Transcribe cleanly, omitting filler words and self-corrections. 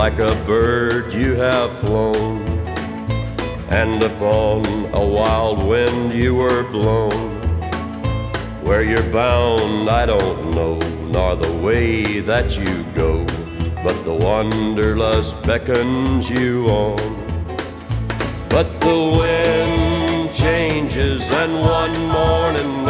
like a bird you have flown, and upon a wild wind you were blown. Where you're bound I don't know, nor the way that you go, but the wanderlust beckons you on. But the wind changes, and one morning